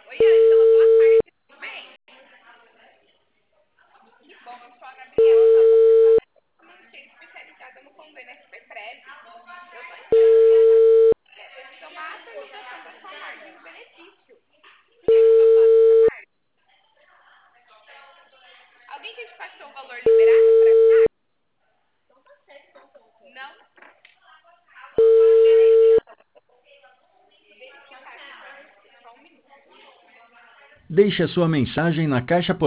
Oi, Ângela, boa tarde, tudo bem? Que bom, eu sou a Gabriela, da financeira especializada no convênio SPPREV. Eu estou entrando em contato devido a uma atualização da sua margem de benefício. Você já recebeu o plano da margem? Alguém já te passou o valor liberado para essa margem? Não? Beleza. Vou verificar aqui para você, só um minuto. Deixe a sua mensagem na caixa postal.